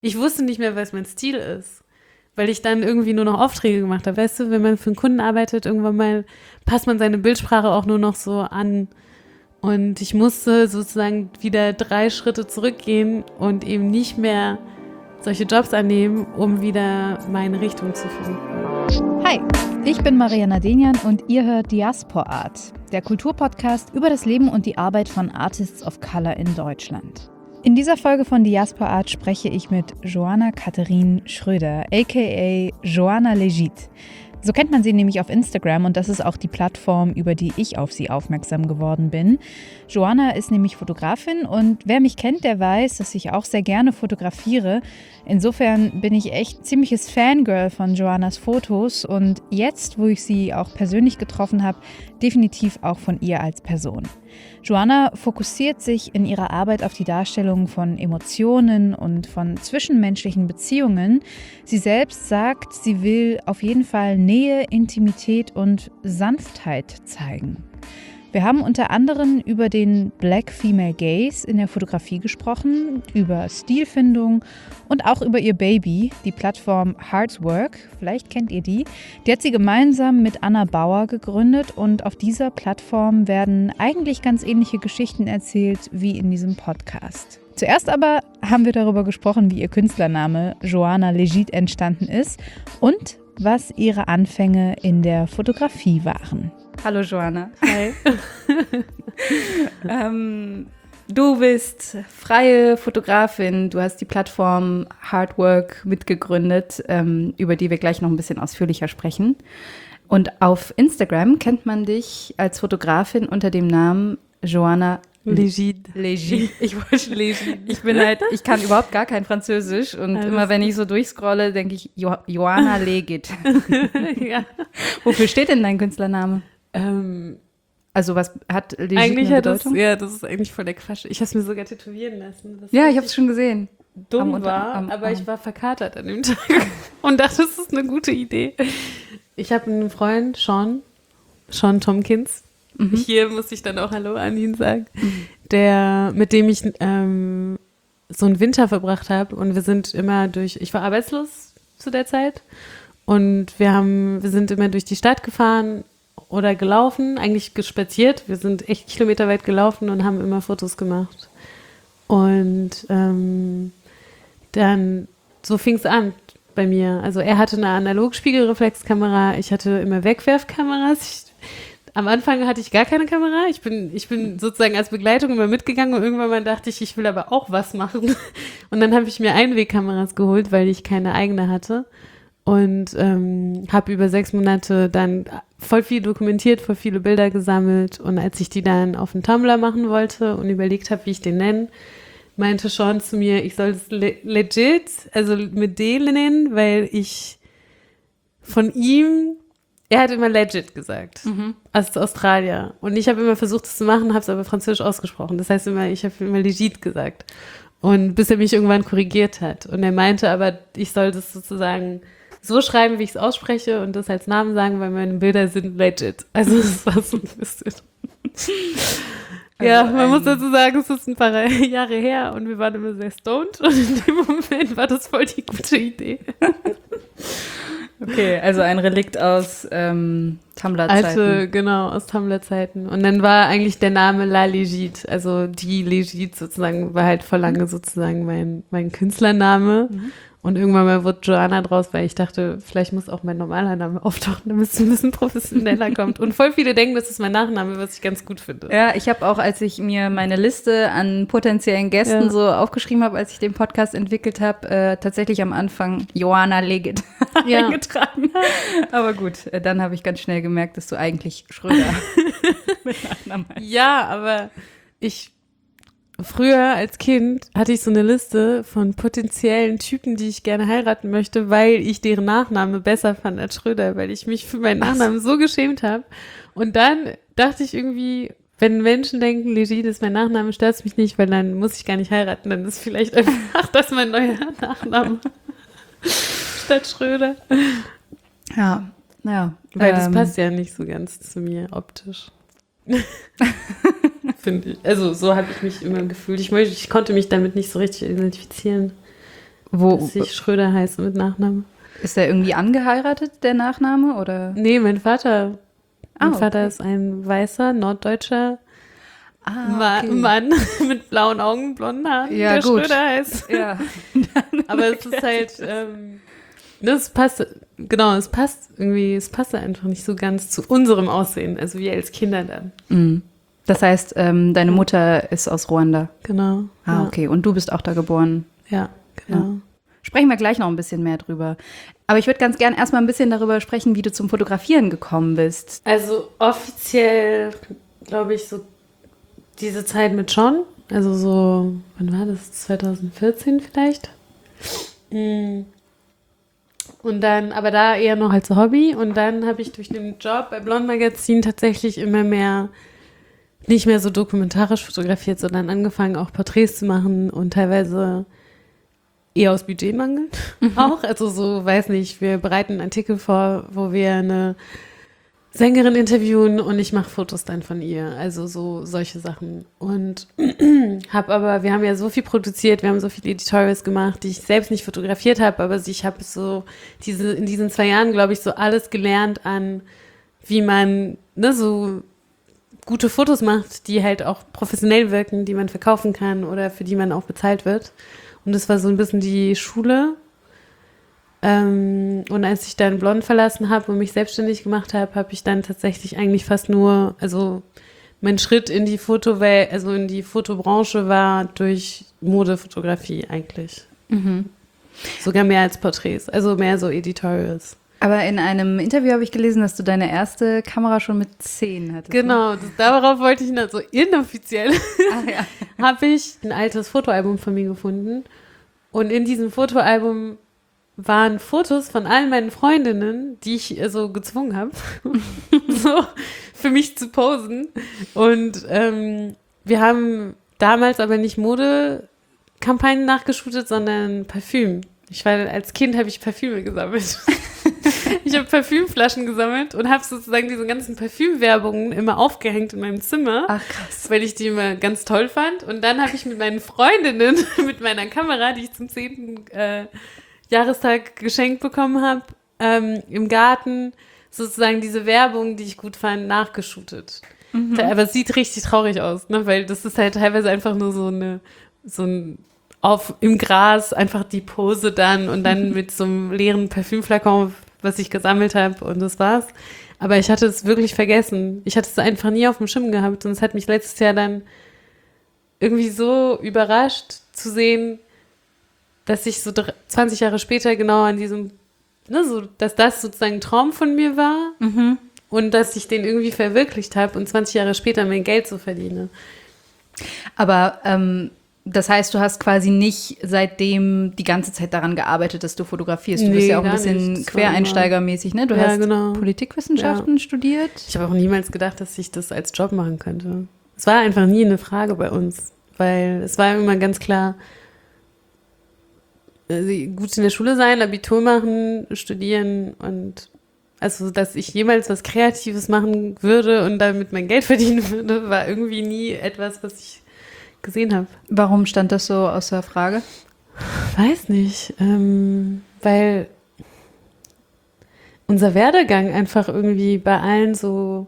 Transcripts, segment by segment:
Ich wusste nicht mehr, was mein Stil ist, weil ich dann irgendwie nur noch Aufträge gemacht habe. Weißt du, wenn man für einen Kunden arbeitet, irgendwann mal passt man seine Bildsprache auch nur noch so an. Und ich musste sozusagen wieder 3 Schritte zurückgehen und eben nicht mehr solche Jobs annehmen, um wieder meine Richtung zu finden. Hi, ich bin Mariana Denian und ihr hört Diaspora Art, der Kulturpodcast über das Leben und die Arbeit von Artists of Color in Deutschland. In dieser Folge von Diaspora Art spreche ich mit Joanna Katharine Schröder, aka Joanna Legit. So kennt man sie nämlich auf Instagram und das ist auch die Plattform, über die ich auf sie aufmerksam geworden bin. Joanna ist nämlich Fotografin und wer mich kennt, der weiß, dass ich auch sehr gerne fotografiere. Insofern bin ich echt ziemliches Fangirl von Joannas Fotos und jetzt, wo ich sie auch persönlich getroffen habe, definitiv auch von ihr als Person. Joanna fokussiert sich in ihrer Arbeit auf die Darstellung von Emotionen und von zwischenmenschlichen Beziehungen. Sie selbst sagt, sie will auf jeden Fall Nähe, Intimität und Sanftheit zeigen. Wir haben unter anderem über den Black Female Gaze in der Fotografie gesprochen, über Stilfindung und auch über ihr Baby, die Plattform Heartwork, vielleicht kennt ihr die. Die hat sie gemeinsam mit Anna Bauer gegründet und auf dieser Plattform werden eigentlich ganz ähnliche Geschichten erzählt wie in diesem Podcast. Zuerst aber haben wir darüber gesprochen, wie ihr Künstlername Joanna Legit entstanden ist und was ihre Anfänge in der Fotografie waren. Hallo Joanna. Hi. Du bist freie Fotografin, du hast die Plattform Heartwork mitgegründet, über die wir gleich noch ein bisschen ausführlicher sprechen. Und auf Instagram kennt man dich als Fotografin unter dem Namen Joanna Legit. Ich wollte Legit. Ich kann überhaupt gar kein Französisch und immer wenn ich so durchscrolle, denke ich Joanna Legit. Ja. Wofür steht denn dein Künstlername? Also was hat Legit Eigentlich eine hat das, Bedeutung? ja, das ist eigentlich voll der Quatsch. Ich habe es mir sogar tätowieren lassen. Was Ja, ich habe es schon gesehen. dumm war, aber ich war verkatert an dem Tag und dachte, das ist eine gute Idee. Ich habe einen Freund, Sean Tomkins. Hier muss ich dann auch Hallo an ihn sagen, mit dem ich so einen Winter verbracht habe und wir sind immer ich war arbeitslos zu der Zeit und wir sind immer durch die Stadt gefahren oder gelaufen, eigentlich spaziert. Wir sind echt kilometerweit gelaufen und haben immer Fotos gemacht. Und dann, so fing es an bei mir. Also er hatte eine Analogspiegelreflexkamera, ich hatte immer Wegwerfkameras. Am Anfang hatte ich gar keine Kamera. Ich bin sozusagen als Begleitung immer mitgegangen und irgendwann mal dachte ich will aber auch was machen. Und dann habe ich mir Einwegkameras geholt, weil ich keine eigene hatte. Und habe über 6 Monate dann voll viel dokumentiert, voll viele Bilder gesammelt. Und als ich die dann auf den Tumblr machen wollte und überlegt habe, wie ich den nenne, meinte Sean zu mir, ich soll es legit, also mit D nennen, weil ich von ihm, er hat immer legit gesagt, als Australier. Und ich habe immer versucht, das zu machen, habe es aber französisch ausgesprochen. Das heißt ich habe immer legit gesagt. Und bis er mich irgendwann korrigiert hat. Und er meinte aber, ich soll das sozusagen so schreiben, wie ich es ausspreche und das als Namen sagen, weil meine Bilder sind legit. Also das war so ein bisschen. Ja, man muss dazu sagen, es ist ein paar Jahre her und wir waren immer sehr stoned und in dem Moment war das voll die gute Idee. Okay, also ein Relikt aus Tumblr-Zeiten. Aus Tumblr-Zeiten. Und dann war eigentlich der Name La Legit, also die Legit sozusagen, war halt vor lange sozusagen mein Künstlername. Und irgendwann mal wurde Joanna draus, weil ich dachte, vielleicht muss auch mein normaler Name auftauchen, damit es ein bisschen professioneller kommt. Und voll viele denken, das ist mein Nachname, was ich ganz gut finde. Ja, ich habe auch, als ich mir meine Liste an potenziellen Gästen so aufgeschrieben habe, als ich den Podcast entwickelt habe, tatsächlich am Anfang Joanna Legit eingetragen. Aber gut, dann habe ich ganz schnell gemerkt, dass du eigentlich Schröder mit Nachnamen heißt. Ja, aber früher als Kind hatte ich so eine Liste von potenziellen Typen, die ich gerne heiraten möchte, weil ich deren Nachname besser fand als Schröder, weil ich mich für meinen Nachnamen so geschämt habe. Und dann dachte ich irgendwie, wenn Menschen denken, Legit ist mein Nachname, stört es mich nicht, weil dann muss ich gar nicht heiraten. Dann ist vielleicht einfach das mein neuer Nachname statt Schröder. Ja, naja. Weil das passt ja nicht so ganz zu mir optisch. Finde ich. Also so habe ich mich immer gefühlt. Ich konnte mich damit nicht so richtig identifizieren. dass ich Schröder heiße mit Nachnamen. Ist der irgendwie angeheiratet, der Nachname? Oder? Nee, mein Vater. Mein Vater ist ein weißer, norddeutscher Mann mit blauen Augen, blonden Haaren, ja, der gut. Schröder heißt. Ja. Aber es ist halt, es passt irgendwie, es passt einfach nicht so ganz zu unserem Aussehen, also wir als Kinder dann. Mhm. Das heißt, deine Mutter ist aus Ruanda? Genau. Ah, okay. Und du bist auch da geboren? Ja, genau. Ja. Sprechen wir gleich noch ein bisschen mehr drüber. Aber ich würde ganz gern erstmal ein bisschen darüber sprechen, wie du zum Fotografieren gekommen bist. Also offiziell, glaube ich, so diese Zeit mit John, also so, wann war das? 2014 vielleicht? Und dann, aber da eher noch als Hobby. Und dann habe ich durch den Job bei Blond Magazin tatsächlich immer mehr, nicht mehr so dokumentarisch fotografiert, sondern angefangen auch Porträts zu machen und teilweise eher aus Budgetmangel auch. Also so, weiß nicht, wir bereiten einen Artikel vor, wo wir eine Sängerin interviewen und ich mache Fotos dann von ihr. Also so solche Sachen. Und wir haben ja so viel produziert, wir haben so viele Editorials gemacht, die ich selbst nicht fotografiert habe, aber ich habe so in diesen 2 Jahren, glaube ich, so alles gelernt an, wie man so gute Fotos macht, die halt auch professionell wirken, die man verkaufen kann oder für die man auch bezahlt wird. Und das war so ein bisschen die Schule. Und als ich dann Blond verlassen habe und mich selbstständig gemacht habe, habe ich dann tatsächlich eigentlich fast nur, also mein Schritt in die Fotowelt, also in die Fotobranche war durch Modefotografie eigentlich. Mhm. Sogar mehr als Porträts, also mehr so Editorials. Aber in einem Interview habe ich gelesen, dass du deine erste Kamera schon mit 10 hattest. Genau, darauf wollte ich noch so inoffiziell. Ja. Habe ich ein altes Fotoalbum von mir gefunden. Und in diesem Fotoalbum waren Fotos von allen meinen Freundinnen, die ich so gezwungen habe, so für mich zu posen. Und wir haben damals aber nicht Modekampagnen nachgeshootet, sondern Parfüm. Als Kind habe ich Parfüme gesammelt. Ich habe Parfümflaschen gesammelt und habe sozusagen diese ganzen Parfümwerbungen immer aufgehängt in meinem Zimmer. Ach, krass. Weil ich die immer ganz toll fand. Und dann habe ich mit meinen Freundinnen, mit meiner Kamera, die ich zum 10. Jahrestag geschenkt bekommen habe, im Garten sozusagen diese Werbung, die ich gut fand, nachgeshootet. Mhm. Aber es sieht richtig traurig aus, ne? Weil das ist halt teilweise einfach nur so ein im Gras einfach die Pose dann und dann mit so einem leeren Parfümflakon, was ich gesammelt habe und das war's. Aber ich hatte es wirklich vergessen. Ich hatte es einfach nie auf dem Schirm gehabt und es hat mich letztes Jahr dann irgendwie so überrascht zu sehen, dass ich so 20 Jahre später genau an diesem, dass das sozusagen ein Traum von mir war und dass ich den irgendwie verwirklicht habe und 20 Jahre später mein Geld so verdiene. Aber das heißt, du hast quasi nicht seitdem die ganze Zeit daran gearbeitet, dass du fotografierst. Du bist ja auch ein bisschen quereinsteigermäßig, ne? Du hast Politikwissenschaften studiert. Ich habe auch niemals gedacht, dass ich das als Job machen könnte. Es war einfach nie eine Frage bei uns, weil es war immer ganz klar, gut in der Schule sein, Abitur machen, studieren und also, dass ich jemals was Kreatives machen würde und damit mein Geld verdienen würde, war irgendwie nie etwas, was ich gesehen habe. Warum stand das so außer Frage? Weiß nicht, weil unser Werdegang einfach irgendwie bei allen so,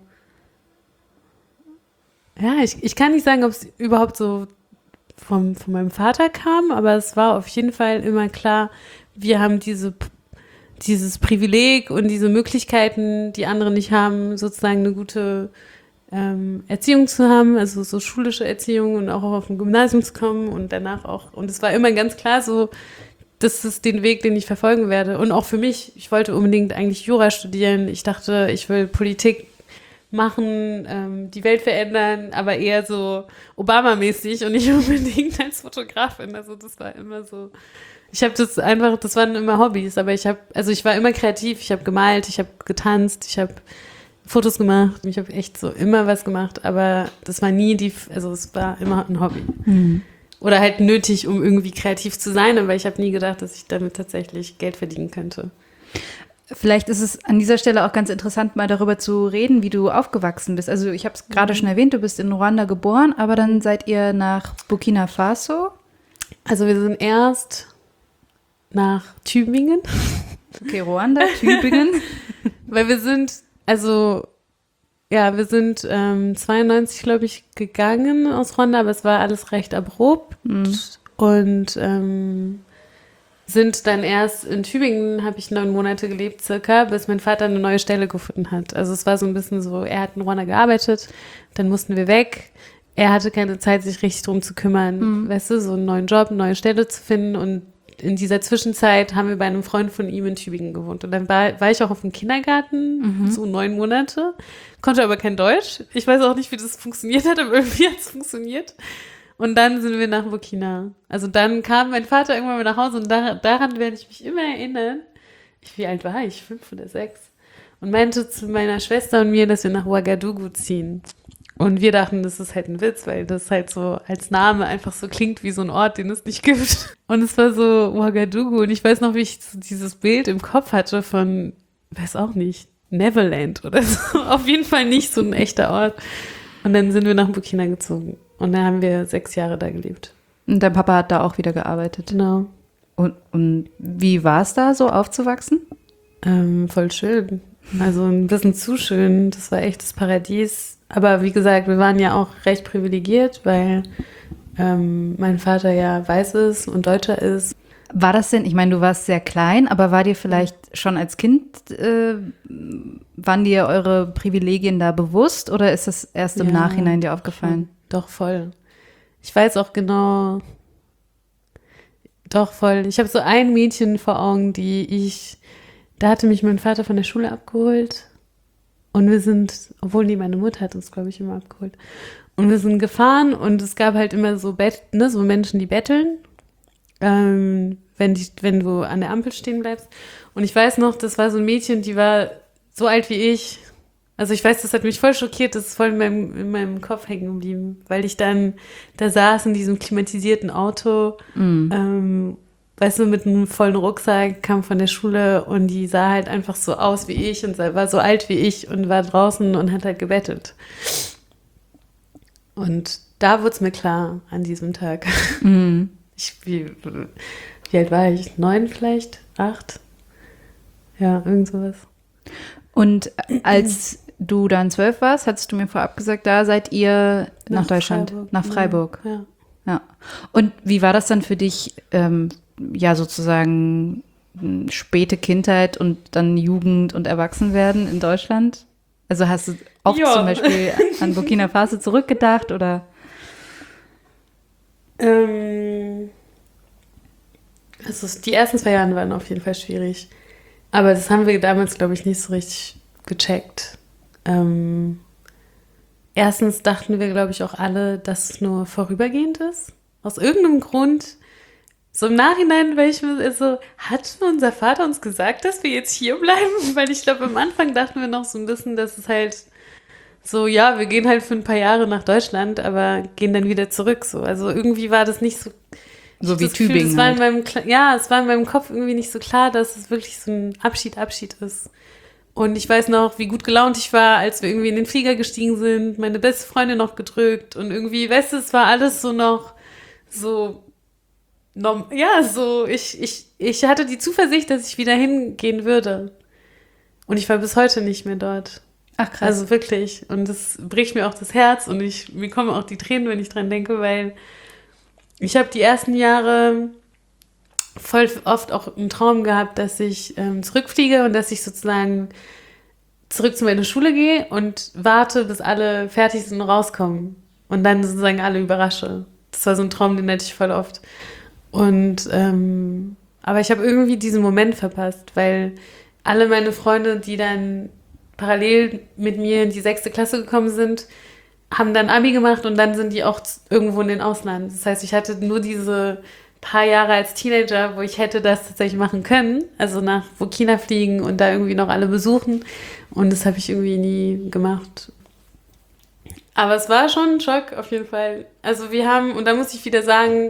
ja, ich kann nicht sagen, ob es überhaupt so von meinem Vater kam, aber es war auf jeden Fall immer klar, wir haben dieses Privileg und diese Möglichkeiten, die andere nicht haben, sozusagen eine gute Erziehung zu haben, also so schulische Erziehung und auch auf ein Gymnasium zu kommen und danach auch. Und es war immer ganz klar so, das ist den Weg, den ich verfolgen werde. Und auch für mich, ich wollte unbedingt eigentlich Jura studieren. Ich dachte, ich will Politik machen, die Welt verändern, aber eher so Obama-mäßig und nicht unbedingt als Fotografin. Also das war immer so, das waren immer Hobbys, aber ich war immer kreativ, ich habe gemalt, ich habe getanzt, ich habe Fotos gemacht, ich habe echt so immer was gemacht, aber das war nie es war immer ein Hobby. Mhm. Oder halt nötig, um irgendwie kreativ zu sein, aber ich habe nie gedacht, dass ich damit tatsächlich Geld verdienen könnte. Vielleicht ist es an dieser Stelle auch ganz interessant, mal darüber zu reden, wie du aufgewachsen bist. Also ich habe es gerade schon erwähnt, du bist in Ruanda geboren, aber dann seid ihr nach Burkina Faso? Also wir sind erst nach Tübingen. Okay, Ruanda, Tübingen. Weil wir sind 92, glaube ich, gegangen aus Ruanda, aber es war alles recht abrupt. Und sind dann erst in Tübingen, habe ich 9 Monate gelebt circa, bis mein Vater eine neue Stelle gefunden hat. Also es war so ein bisschen so, er hat in Ruanda gearbeitet, dann mussten wir weg. Er hatte keine Zeit, sich richtig drum zu kümmern, weißt du, so einen neuen Job, eine neue Stelle zu finden. Und in dieser Zwischenzeit haben wir bei einem Freund von ihm in Tübingen gewohnt. Und dann war ich auch auf dem Kindergarten, so 9 Monate, konnte aber kein Deutsch. Ich weiß auch nicht, wie das funktioniert hat, aber irgendwie hat es funktioniert. Und dann sind wir nach Burkina. Also dann kam mein Vater irgendwann mal nach Hause und daran werde ich mich immer erinnern. Wie alt war ich? 5 oder 6. Und meinte zu meiner Schwester und mir, dass wir nach Ouagadougou ziehen. Und wir dachten, das ist halt ein Witz, weil das halt so als Name einfach so klingt wie so ein Ort, den es nicht gibt. Und es war so Ouagadougou. Und ich weiß noch, wie ich so dieses Bild im Kopf hatte von, weiß auch nicht, Neverland oder so. Auf jeden Fall nicht so ein echter Ort. Und dann sind wir nach Burkina gezogen. Und dann haben wir 6 Jahre da gelebt. Und dein Papa hat da auch wieder gearbeitet. Genau. Und wie war es da so aufzuwachsen? Voll schön. Also ein bisschen zu schön. Das war echt das Paradies. Aber wie gesagt, wir waren ja auch recht privilegiert, weil mein Vater ja weiß ist und Deutscher ist. War das denn, ich meine, du warst sehr klein, aber war dir vielleicht schon als Kind, waren dir eure Privilegien da bewusst oder ist das erst im Nachhinein dir aufgefallen? Doch, voll. Ich weiß auch genau, doch, voll. Ich habe so ein Mädchen vor Augen, da hatte mich mein Vater von der Schule abgeholt und wir sind, obwohl meine Mutter hat uns, glaube ich, immer abgeholt. Und wir sind gefahren und es gab halt immer so so Menschen, die betteln, wenn du an der Ampel stehen bleibst. Und ich weiß noch, das war so ein Mädchen, die war so alt wie ich. Also ich weiß, das hat mich voll schockiert, das ist voll in meinem Kopf hängen geblieben, weil ich dann da saß in diesem klimatisierten Auto, weißt du, mit einem vollen Rucksack, kam von der Schule und die sah halt einfach so aus wie ich und war so alt wie ich und war draußen und hat halt gebettelt. Und da wurde es mir klar an diesem Tag. Wie alt war ich? 9 vielleicht? 8? Ja, irgend sowas. Und als du dann 12 warst, hattest du mir vorab gesagt, da seid ihr nach Deutschland, Freiburg. nach Freiburg. Ja. Und wie war das dann für dich, sozusagen späte Kindheit und dann Jugend und Erwachsenwerden in Deutschland? Also hast du auch zum Beispiel an Burkina Faso zurückgedacht oder? Also die ersten 2 Jahre waren auf jeden Fall schwierig. Aber das haben wir damals, glaube ich, nicht so richtig gecheckt. Erstens dachten wir, glaube ich, auch alle, dass es nur vorübergehend ist. Aus irgendeinem Grund. So im Nachhinein, weil ich mir so, hat unser Vater uns gesagt, dass wir jetzt hier bleiben? Weil ich glaube, am Anfang dachten wir noch so ein bisschen, dass es halt so, ja, wir gehen halt für ein paar Jahre nach Deutschland, aber gehen dann wieder zurück. So. Also irgendwie war das nicht so. So wie Tübingen. Es war in meinem Kopf irgendwie nicht so klar, dass es wirklich so ein Abschied ist. Und ich weiß noch, wie gut gelaunt ich war, als wir irgendwie in den Flieger gestiegen sind, meine beste Freundin noch gedrückt und irgendwie, weißt du, es war alles so noch so, ich hatte die Zuversicht, dass ich wieder hingehen würde. Und ich war bis heute nicht mehr dort. Ach krass. Also wirklich. Und das bricht mir auch das Herz und mir kommen auch die Tränen, wenn ich dran denke, weil ich habe die ersten Jahre voll oft auch einen Traum gehabt, dass ich zurückfliege und dass ich sozusagen zurück zu meiner Schule gehe und warte, bis alle fertig sind und rauskommen. Und dann sozusagen alle überrasche. Das war so ein Traum, den hatte ich voll oft. Und aber ich habe irgendwie diesen Moment verpasst, weil alle meine Freunde, die dann parallel mit mir in die 6. Klasse gekommen sind, haben dann Abi gemacht und dann sind die auch irgendwo in den Ausland. Das heißt, ich hatte nur diese paar Jahre als Teenager, wo ich hätte das tatsächlich machen können. Also nach Burkina fliegen und da irgendwie noch alle besuchen. Und das habe ich irgendwie nie gemacht. Aber es war schon ein Schock auf jeden Fall. Also wir haben, und da muss ich wieder sagen,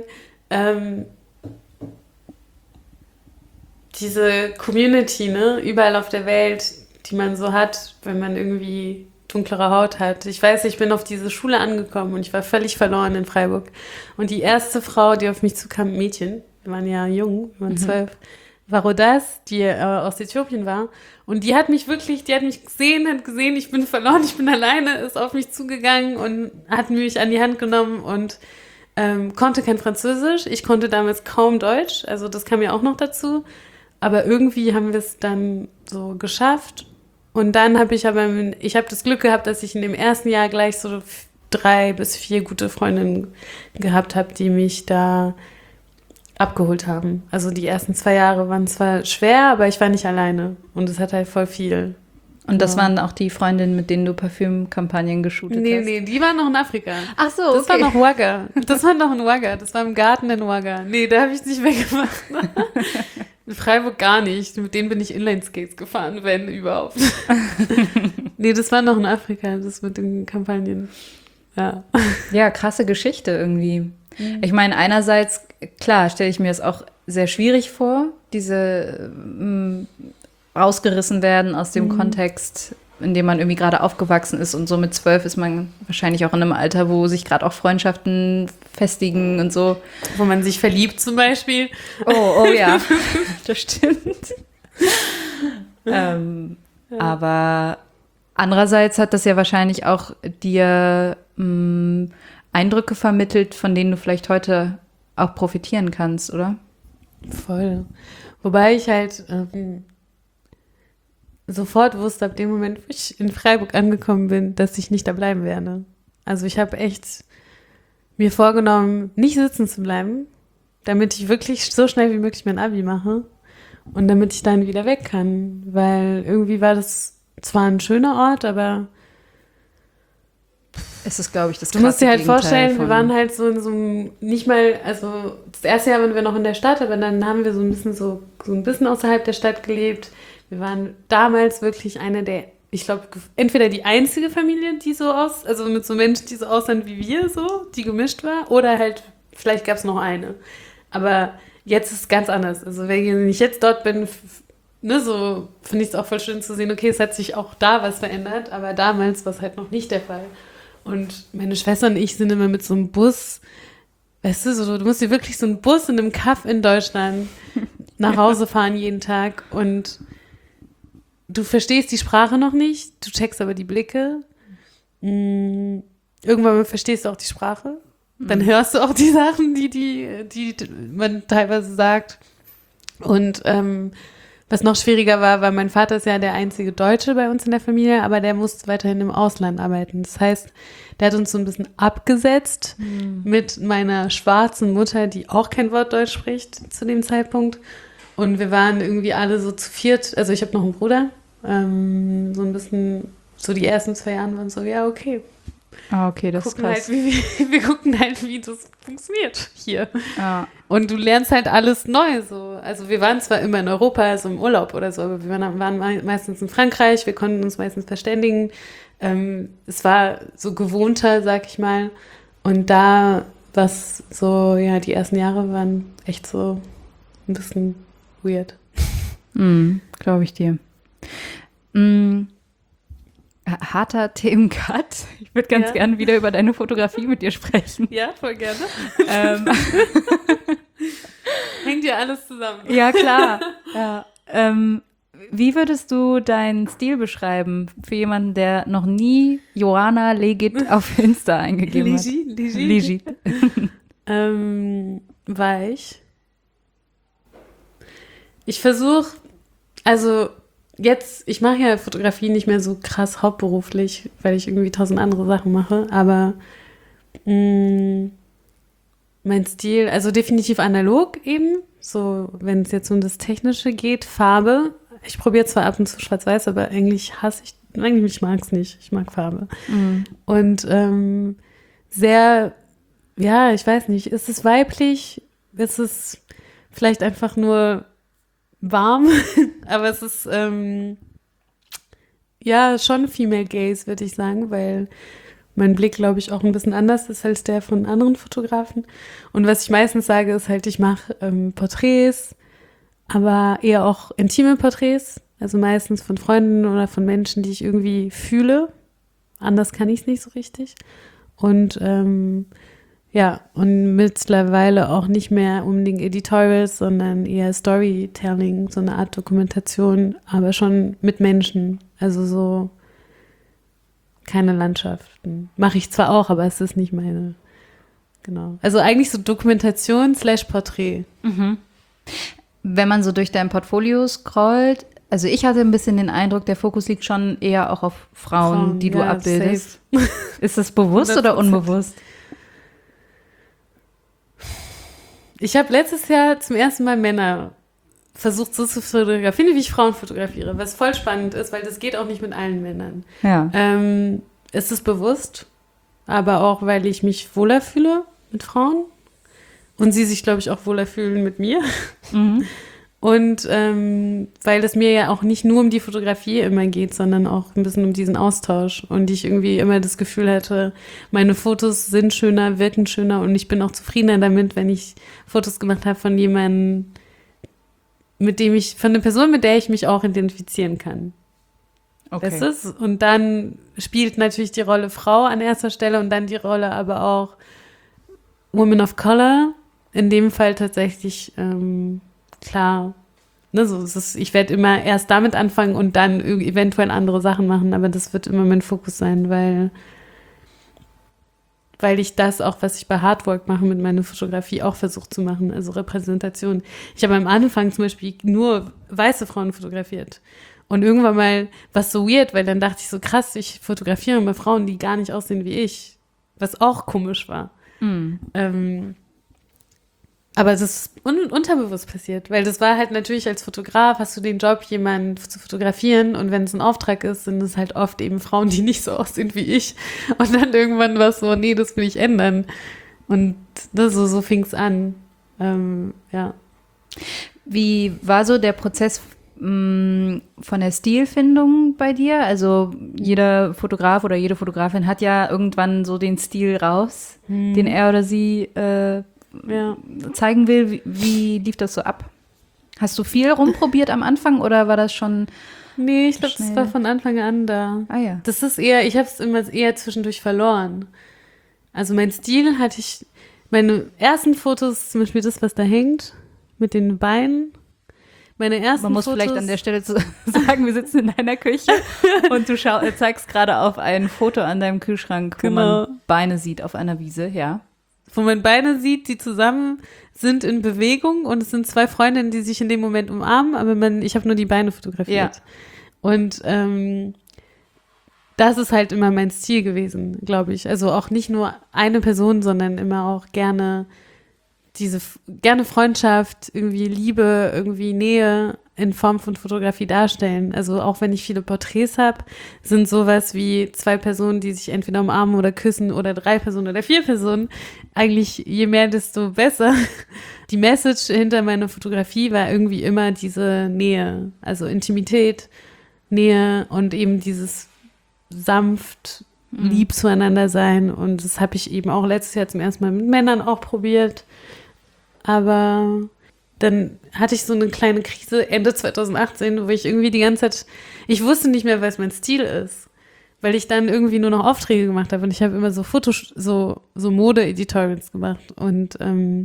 diese Community, ne, überall auf der Welt, die man so hat, wenn man irgendwie dunklere Haut hat. Ich weiß, ich bin auf diese Schule angekommen und ich war völlig verloren in Freiburg. Und die erste Frau, die auf mich zukam, ein Mädchen, wir waren ja jung, wir waren 12, war Rodas, die aus Äthiopien war. Und die hat mich gesehen, ich bin verloren, ich bin alleine, ist auf mich zugegangen und hat mich an die Hand genommen und konnte kein Französisch. Ich konnte damals kaum Deutsch, also das kam ja auch noch dazu. Aber irgendwie haben wir es dann so geschafft. Und dann habe ich das Glück gehabt, dass ich in dem ersten Jahr gleich so 3 bis 4 gute Freundinnen gehabt habe, die mich da abgeholt haben. Also die ersten 2 Jahre waren zwar schwer, aber ich war nicht alleine. Und es hat halt voll viel. Und das waren auch die Freundinnen, mit denen du Parfümkampagnen geshootet hast? Nee, die waren noch in Afrika. Ach so, Das war noch Ouaga. Das war noch in Ouaga. Das war im Garten in Ouaga. Nee, da habe ich nicht weggemacht. In Freiburg gar nicht. Mit denen bin ich Inline-Skates gefahren, wenn überhaupt. Nee, das war noch in Afrika, das mit den Kampagnen. Ja. Ja, krasse Geschichte irgendwie. Ich meine, einerseits, klar, stelle ich mir es auch sehr schwierig vor, diese rausgerissen werden aus dem Kontext, in dem man irgendwie gerade aufgewachsen ist. Und so mit 12 ist man wahrscheinlich auch in einem Alter, wo sich gerade auch Freundschaften festigen und so. Wo man sich verliebt zum Beispiel. Oh ja, das stimmt. Aber andererseits hat das ja wahrscheinlich auch dir Eindrücke vermittelt, von denen du vielleicht heute auch profitieren kannst, oder? Voll. Wobei ich halt sofort wusste, ab dem Moment, wo ich in Freiburg angekommen bin, dass ich nicht da bleiben werde. Also ich habe echt mir vorgenommen, nicht sitzen zu bleiben, damit ich wirklich so schnell wie möglich mein Abi mache und damit ich dann wieder weg kann. Weil irgendwie war das zwar ein schöner Ort, aber es ist, glaube ich, das du musst dir halt vorstellen, wir waren halt so in so einem, nicht mal, also das erste Jahr waren wir noch in der Stadt, aber dann haben wir so ein bisschen außerhalb der Stadt gelebt. Wir waren damals wirklich eine der, ich glaube, entweder die einzige Familie, die so also mit so Menschen, die so aussahen wie wir, so, die gemischt war, oder halt, vielleicht gab es noch eine. Aber jetzt ist es ganz anders. Also wenn ich jetzt dort bin, so finde ich es auch voll schön zu sehen, okay, es hat sich auch da was verändert, aber damals war es halt noch nicht der Fall. Und meine Schwester und ich sind immer mit so einem Bus, weißt du, so, du musst dir wirklich so einen Bus in einem Kaff in Deutschland nach Hause fahren jeden Tag und du verstehst die Sprache noch nicht, du checkst aber die Blicke. Irgendwann verstehst du auch die Sprache. Dann hörst du auch die Sachen, die man teilweise sagt. Und was noch schwieriger war, mein Vater ist ja der einzige Deutsche bei uns in der Familie, aber der musste weiterhin im Ausland arbeiten. Das heißt, der hat uns so ein bisschen abgesetzt mit meiner schwarzen Mutter, die auch kein Wort Deutsch spricht zu dem Zeitpunkt. Und wir waren irgendwie alle so zu viert, also ich habe noch einen Bruder, so ein bisschen, so die ersten 2 Jahre waren so, ja, okay. Ah, okay, das ist krass. Wir gucken halt, wie das funktioniert hier. Ja. Und du lernst halt alles neu so. Also wir waren zwar immer in Europa, also im Urlaub oder so, aber wir waren meistens in Frankreich, wir konnten uns meistens verständigen. Es war so gewohnter, sag ich mal. Und da, was so, ja, die ersten Jahre waren echt so ein bisschen weird. Glaube ich dir. Harter Themencut. Ich würde ganz gern wieder über deine Fotografie mit dir sprechen. Ja, voll gerne. Hängt ja alles zusammen. Ja, klar. Ja. Wie würdest du deinen Stil beschreiben für jemanden, der noch nie Joanna Legit auf Insta eingegeben hat? Legit. Weich. Ich versuche, also jetzt, ich mache ja Fotografie nicht mehr so krass hauptberuflich, weil ich irgendwie 1000 andere Sachen mache, aber mein Stil, also definitiv analog eben, so wenn es jetzt um das Technische geht, Farbe. Ich probiere zwar ab und zu Schwarz-Weiß, aber eigentlich ich mag es nicht, ich mag Farbe. Und sehr, ja, ich weiß nicht, ist es weiblich, ist es vielleicht einfach nur warm, aber es ist ja schon Female Gaze, würde ich sagen, weil mein Blick, glaube ich, auch ein bisschen anders ist als der von anderen Fotografen. Und was ich meistens sage, ist halt, ich mache Porträts, aber eher auch intime Porträts, also meistens von Freunden oder von Menschen, die ich irgendwie fühle. Anders kann ich es nicht so richtig. Und Ja, und mittlerweile auch nicht mehr unbedingt Editorials, sondern eher Storytelling, so eine Art Dokumentation, aber schon mit Menschen. Also so keine Landschaften. Mache ich zwar auch, aber es ist nicht meine. Genau. Also eigentlich so Dokumentation / Porträt. Wenn man so durch dein Portfolio scrollt, also ich hatte ein bisschen den Eindruck, der Fokus liegt schon eher auch auf Frauen, die du abbildest. Safe. Ist das bewusst oder unbewusst? Ich habe letztes Jahr zum ersten Mal Männer versucht so zu fotografieren, wie ich Frauen fotografiere, was voll spannend ist, weil das geht auch nicht mit allen Männern. Ja. Es ist bewusst, aber auch, weil ich mich wohler fühle mit Frauen und sie sich, glaube ich, auch wohler fühlen mit mir. Und weil es mir ja auch nicht nur um die Fotografie immer geht, sondern auch ein bisschen um diesen Austausch und ich irgendwie immer das Gefühl hatte, meine Fotos sind schöner, wirken schöner und ich bin auch zufriedener damit, wenn ich Fotos gemacht habe von jemandem, von einer Person, mit der ich mich auch identifizieren kann. Okay. Das ist, und dann spielt natürlich die Rolle Frau an erster Stelle und dann die Rolle aber auch Woman of Color. In dem Fall tatsächlich, klar, ne, so ist es, ich werde immer erst damit anfangen und dann eventuell andere Sachen machen, aber das wird immer mein Fokus sein, weil ich das auch, was ich bei Hardwork mache, mit meiner Fotografie auch versuche zu machen, also Repräsentation. Ich habe am Anfang zum Beispiel nur weiße Frauen fotografiert. Und irgendwann mal war es so weird, weil dann dachte ich so, krass, ich fotografiere immer Frauen, die gar nicht aussehen wie ich. Was auch komisch war. Aber es ist unterbewusst passiert, weil das war halt natürlich als Fotograf, hast du den Job, jemanden zu fotografieren und wenn es ein Auftrag ist, sind es halt oft eben Frauen, die nicht so aussehen wie ich. Und dann irgendwann war es so, nee, das will ich ändern. Und so fing es an. Ja. Wie war so der Prozess von der Stilfindung bei dir? Also jeder Fotograf oder jede Fotografin hat ja irgendwann so den Stil raus, den er oder sie zeigen will. Wie lief das so ab? Hast du viel rumprobiert am Anfang oder war das schon? Nee, ich glaube, das war von Anfang an da. Ah ja. Das ist eher, ich habe es immer eher zwischendurch verloren. Also mein Stil meine ersten Fotos, zum Beispiel das, was da hängt, mit den Beinen. Meine ersten Man muss Fotos, vielleicht an der Stelle sagen, wir sitzen in deiner Küche und du zeigst gerade auf ein Foto an deinem Kühlschrank, wo man Beine sieht auf einer Wiese, ja. Wo man Beine sieht, die zusammen sind in Bewegung und es sind zwei Freundinnen, die sich in dem Moment umarmen, aber ich habe nur die Beine fotografiert. Ja. Und das ist halt immer mein Stil gewesen, glaube ich. Also auch nicht nur eine Person, sondern immer auch gerne Freundschaft, irgendwie Liebe, irgendwie Nähe in Form von Fotografie darstellen. Also auch wenn ich viele Porträts habe, sind sowas wie zwei Personen, die sich entweder umarmen oder küssen oder 3 Personen oder 4 Personen. Eigentlich je mehr, desto besser. Die Message hinter meiner Fotografie war irgendwie immer diese Nähe, also Intimität, Nähe und eben dieses sanft lieb zueinander sein. Und das habe ich eben auch letztes Jahr zum ersten Mal mit Männern auch probiert. Aber dann hatte ich so eine kleine Krise Ende 2018, wo ich irgendwie die ganze Zeit, ich wusste nicht mehr, was mein Stil ist, weil ich dann irgendwie nur noch Aufträge gemacht habe und ich habe immer so so Mode-Editorials gemacht und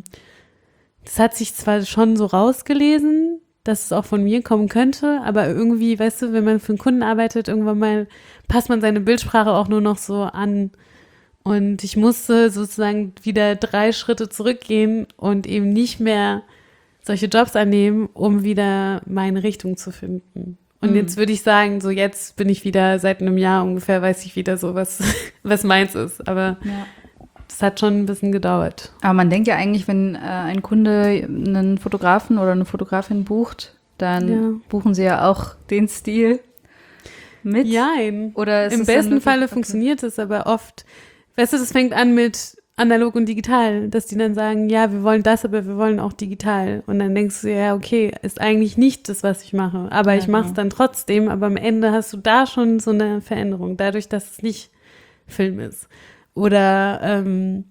das hat sich zwar schon so rausgelesen, dass es auch von mir kommen könnte, aber irgendwie, weißt du, wenn man für einen Kunden arbeitet, irgendwann mal passt man seine Bildsprache auch nur noch so an. Und ich musste sozusagen wieder 3 Schritte zurückgehen und eben nicht mehr solche Jobs annehmen, um wieder meine Richtung zu finden. Und jetzt würde ich sagen, so jetzt bin ich wieder seit einem Jahr ungefähr, weiß ich wieder so, was meins ist. Aber das hat schon ein bisschen gedauert. Aber man denkt ja eigentlich, wenn ein Kunde einen Fotografen oder eine Fotografin bucht, dann buchen sie ja auch den Stil mit. Jein. Oder im besten Falle funktioniert es, aber oft, weißt du, das fängt an mit analog und digital, dass die dann sagen, ja, wir wollen das, aber wir wollen auch digital. Und dann denkst du, ja, okay, ist eigentlich nicht das, was ich mache. Aber ich mache es dann trotzdem. Aber am Ende hast du da schon so eine Veränderung, dadurch, dass es nicht Film ist. Oder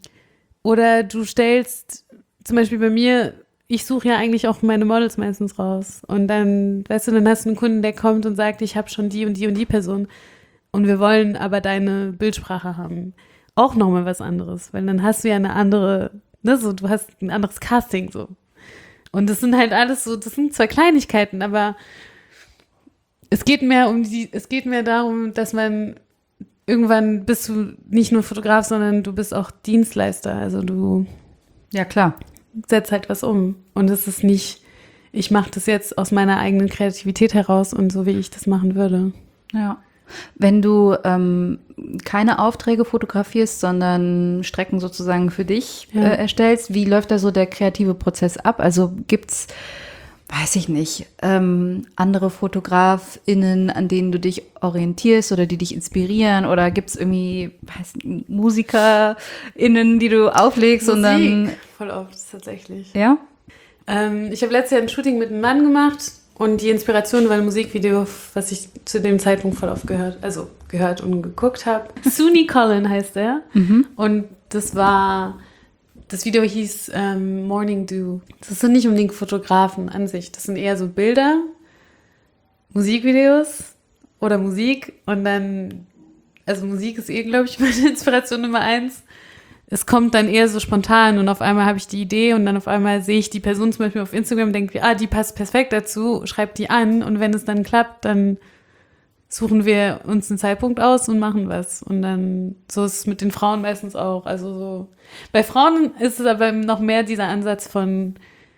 du stellst, zum Beispiel bei mir, ich suche ja eigentlich auch meine Models meistens raus. Und dann, weißt du, dann hast du einen Kunden, der kommt und sagt, ich habe schon die und die und die Person. Und wir wollen aber deine Bildsprache haben. auch nochmal was anderes, weil dann hast du ja eine andere, ne, so, du hast ein anderes Casting, so. Und das sind halt alles so, das sind zwar Kleinigkeiten, aber es geht mehr darum, dass man irgendwann bist du nicht nur Fotograf, sondern du bist auch Dienstleister, also du ja, klar. setzt halt was um. Und es ist nicht, ich mache das jetzt aus meiner eigenen Kreativität heraus und so, wie ich das machen würde. Ja. Wenn du keine Aufträge fotografierst, sondern Strecken sozusagen für dich erstellst, wie läuft da so der kreative Prozess ab? Also gibt's, weiß ich nicht, andere FotografInnen, an denen du dich orientierst oder die dich inspirieren? Oder gibt's irgendwie MusikerInnen, die du auflegst? Musik, und dann voll oft tatsächlich. Ja? Ich habe letztes Jahr ein Shooting mit einem Mann gemacht und die Inspiration war ein Musikvideo, was ich zu dem Zeitpunkt voll oft gehört und geguckt habe. Suni Colin heißt er. Und das Video hieß Morning Dew. Das sind nicht unbedingt Fotografen an sich, das sind eher so Bilder, Musikvideos oder Musik und dann, also Musik ist glaube ich, meine Inspiration Nummer 1. Es kommt dann eher so spontan und auf einmal habe ich die Idee und dann auf einmal sehe ich die Person zum Beispiel auf Instagram und denke, die passt perfekt dazu, schreibt die an und wenn es dann klappt, dann suchen wir uns einen Zeitpunkt aus und machen was. Und dann, so ist es mit den Frauen meistens auch. Also so, bei Frauen ist es aber noch mehr dieser Ansatz von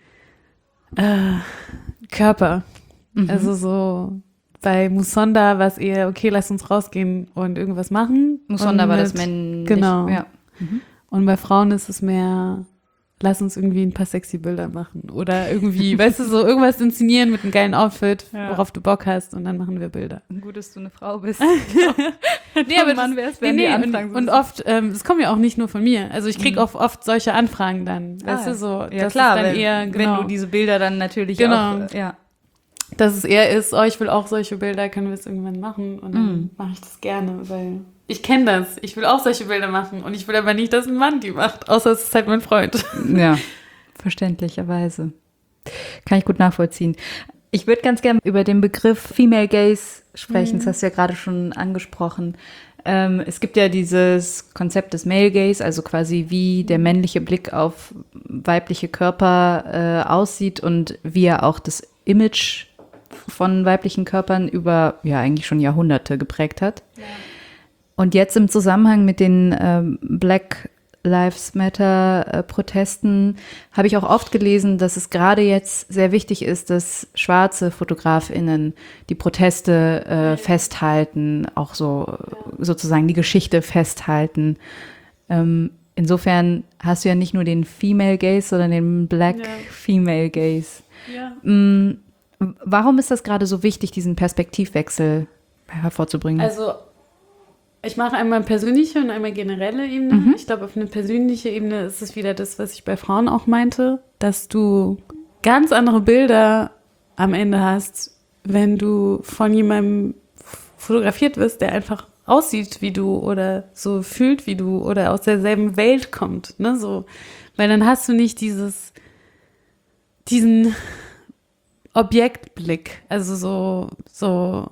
Körper. Also so, bei Musonda war es eher, okay, lass uns rausgehen und irgendwas machen. Musonda war das männlich. Genau. Ja. Und bei Frauen ist es mehr, lass uns irgendwie ein paar sexy Bilder machen. Oder irgendwie, weißt du, so irgendwas inszenieren mit einem geilen Outfit, worauf du Bock hast und dann machen wir Bilder. Gut, dass du eine Frau bist. Nee, aber Mann wär's, wenn die anfangen. Und oft, es kommen ja auch nicht nur von mir. Also ich kriege auch oft solche Anfragen dann. Weißt du, so. Ja, das klar, ist dann eher, wenn du diese Bilder dann natürlich auch, dass es eher ist, ich will auch solche Bilder, können wir es irgendwann machen? Und dann mache ich das gerne, weil ich kenne das. Ich will auch solche Bilder machen und ich will aber nicht, dass ein Mann die macht, außer es ist halt mein Freund. Ja, verständlicherweise. Kann ich gut nachvollziehen. Ich würde ganz gerne über den Begriff Female Gaze sprechen. Das hast du ja gerade schon angesprochen. Es gibt ja dieses Konzept des Male Gaze, also quasi wie der männliche Blick auf weibliche Körper aussieht und wie er auch das Image von weiblichen Körpern über eigentlich schon Jahrhunderte geprägt hat. Ja. Und jetzt im Zusammenhang mit den Black Lives Matter Protesten habe ich auch oft gelesen, dass es gerade jetzt sehr wichtig ist, dass schwarze FotografInnen die Proteste festhalten, auch so sozusagen die Geschichte festhalten. Insofern hast du ja nicht nur den Female Gaze, sondern den Black Female Gaze. Ja. Warum ist das gerade so wichtig, diesen Perspektivwechsel hervorzubringen? Also ich mache einmal persönliche und einmal generelle Ebene. Ich glaube, auf eine persönliche Ebene ist es wieder das, was ich bei Frauen auch meinte, dass du ganz andere Bilder am Ende hast, wenn du von jemandem fotografiert wirst, der einfach aussieht wie du oder so fühlt wie du oder aus derselben Welt kommt. Ne? So, weil dann hast du nicht diesen Objektblick. Also so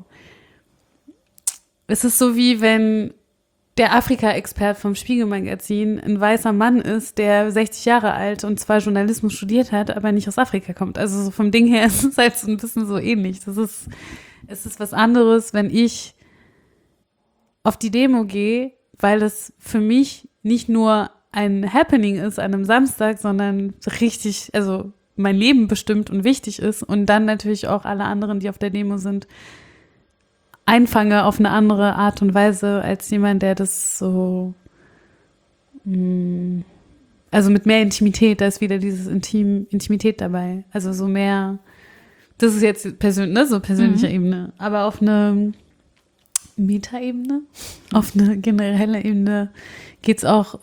es ist so, wie wenn der Afrika-Expert vom Spiegelmagazin ein weißer Mann ist, der 60 Jahre alt und zwar Journalismus studiert hat, aber nicht aus Afrika kommt. Also so vom Ding her ist es halt so ein bisschen so ähnlich. Es ist was anderes, wenn ich auf die Demo gehe, weil es für mich nicht nur ein Happening ist an einem Samstag, sondern richtig, also mein Leben bestimmt und wichtig ist und dann natürlich auch alle anderen, die auf der Demo sind, einfange auf eine andere Art und Weise als jemand, der das so, also mit mehr Intimität, da ist wieder dieses Intimität dabei. Also so mehr, das ist jetzt so persönliche Ebene, aber auf eine Meta-Ebene, auf eine generelle Ebene geht es auch,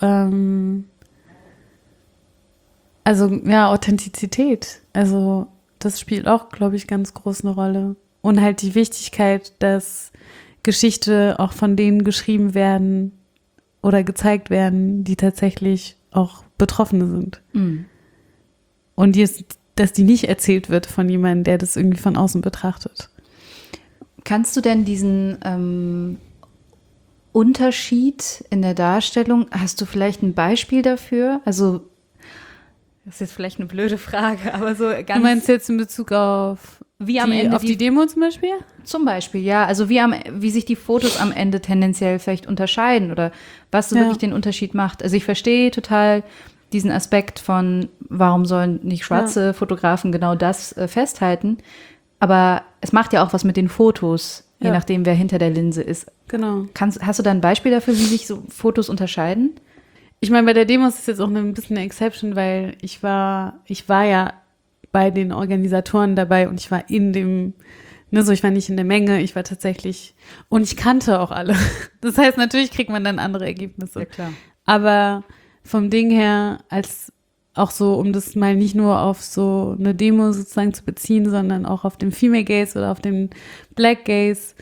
Authentizität. Also das spielt auch, glaube ich, ganz groß eine Rolle. Und halt die Wichtigkeit, dass Geschichte auch von denen geschrieben werden oder gezeigt werden, die tatsächlich auch Betroffene sind. Und dass die nicht erzählt wird von jemandem, der das irgendwie von außen betrachtet. Kannst du denn diesen Unterschied in der Darstellung? Hast du vielleicht ein Beispiel dafür? Also, das ist jetzt vielleicht eine blöde Frage, aber so ganz... Du meinst jetzt in Bezug auf die Demo zum Beispiel? Zum Beispiel, ja. Also wie sich die Fotos am Ende tendenziell vielleicht unterscheiden oder was so wirklich den Unterschied macht. Also ich verstehe total diesen Aspekt von, warum sollen nicht schwarze Fotografen genau das festhalten? Aber es macht ja auch was mit den Fotos, je nachdem, wer hinter der Linse ist. Genau. Hast du da ein Beispiel dafür, wie sich so Fotos unterscheiden? Ich meine, bei der Demo ist es jetzt auch ein bisschen eine Exception, weil ich war ja bei den Organisatoren dabei und ich war ich war nicht in der Menge, ich war tatsächlich, und ich kannte auch alle. Das heißt, natürlich kriegt man dann andere Ergebnisse. Ja, klar. Aber vom Ding her, als auch so, um das mal nicht nur auf so eine Demo sozusagen zu beziehen, sondern auch auf den Female Gaze oder auf den Black Gaze,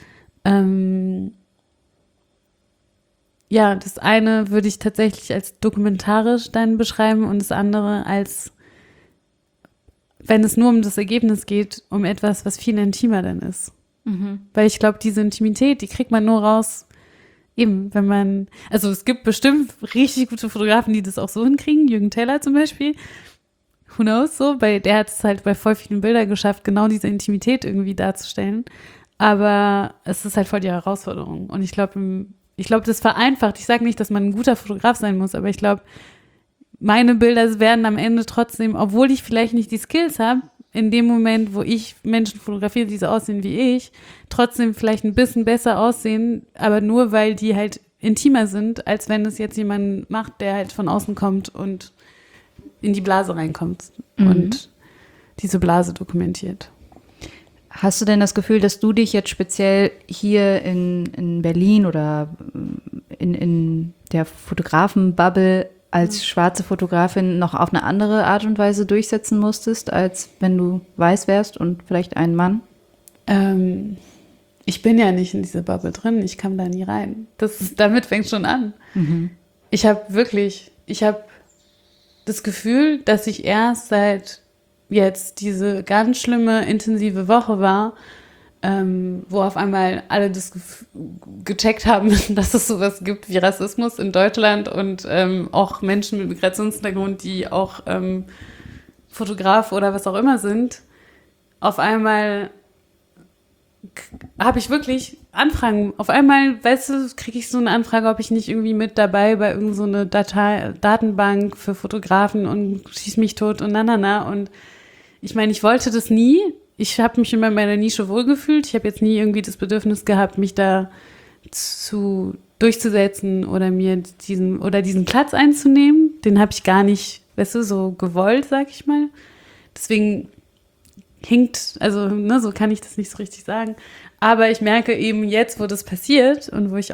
das eine würde ich tatsächlich als dokumentarisch dann beschreiben und das andere als, wenn es nur um das Ergebnis geht, um etwas, was viel intimer dann ist. Mhm. Weil ich glaube, diese Intimität, die kriegt man nur raus, eben, wenn man, also es gibt bestimmt richtig gute Fotografen, die das auch so hinkriegen, Jürgen Teller zum Beispiel, who knows, so, der hat es halt bei voll vielen Bildern geschafft, genau diese Intimität irgendwie darzustellen, aber es ist halt voll die Herausforderung und ich glaube, das vereinfacht, ich sage nicht, dass man ein guter Fotograf sein muss, aber ich glaube, meine Bilder werden am Ende trotzdem, obwohl ich vielleicht nicht die Skills habe, in dem Moment, wo ich Menschen fotografiere, die so aussehen wie ich, trotzdem vielleicht ein bisschen besser aussehen, aber nur, weil die halt intimer sind, als wenn es jetzt jemand macht, der halt von außen kommt und in die Blase reinkommt und diese Blase dokumentiert. Hast du denn das Gefühl, dass du dich jetzt speziell hier in Berlin oder in der Fotografenbubble als schwarze Fotografin noch auf eine andere Art und Weise durchsetzen musstest, als wenn du weiß wärst und vielleicht ein Mann? Ich bin ja nicht in dieser Bubble drin, ich kam da nie rein. Damit fängt schon an. Mhm. Ich habe das Gefühl, dass ich erst seit jetzt diese ganz schlimme, intensive Woche war, wo auf einmal alle das gecheckt haben, dass es sowas gibt wie Rassismus in Deutschland und auch Menschen mit Migrationshintergrund, die auch Fotograf oder was auch immer sind. Auf einmal habe ich wirklich Anfragen. Auf einmal, weißt du, kriege ich so eine Anfrage, ob ich nicht irgendwie mit dabei bei irgend so eine Datenbank für Fotografen und schieß mich tot und Und ich meine, ich wollte das nie. Ich habe mich immer in meiner Nische wohlgefühlt. Ich habe jetzt nie irgendwie das Bedürfnis gehabt, mich da durchzusetzen oder mir diesen Platz einzunehmen. Den habe ich gar nicht, weißt du, so gewollt, sag ich mal. Deswegen so kann ich das nicht so richtig sagen. Aber ich merke eben jetzt, wo das passiert und wo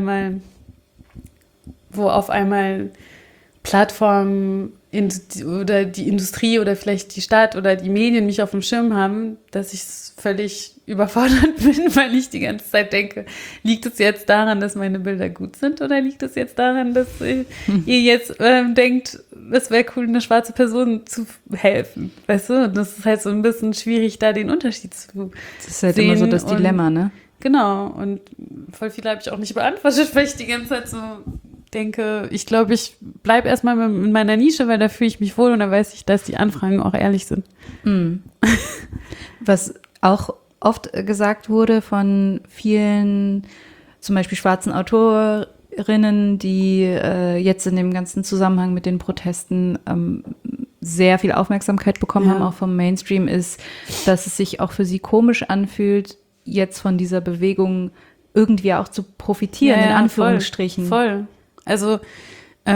auf einmal Plattformen oder die Industrie oder vielleicht die Stadt oder die Medien mich auf dem Schirm haben, dass ich völlig überfordert bin, weil ich die ganze Zeit denke, liegt es jetzt daran, dass meine Bilder gut sind oder liegt es jetzt daran, dass ihr jetzt denkt, es wäre cool, eine schwarze Person zu helfen, weißt du? Und das ist halt so ein bisschen schwierig, da den Unterschied zu sehen. Das ist halt immer so das Dilemma, ne? Genau, und voll viele habe ich auch nicht beantwortet, weil ich die ganze Zeit so denke, ich glaube, ich bleibe erstmal in meiner Nische, weil da fühle ich mich wohl und da weiß ich, dass die Anfragen auch ehrlich sind. Mhm. Was auch oft gesagt wurde von vielen, zum Beispiel schwarzen Autorinnen, die jetzt in dem ganzen Zusammenhang mit den Protesten sehr viel Aufmerksamkeit bekommen haben, auch vom Mainstream, ist, dass es sich auch für sie komisch anfühlt, jetzt von dieser Bewegung irgendwie auch zu profitieren, in Anführungsstrichen. Voll. Also, da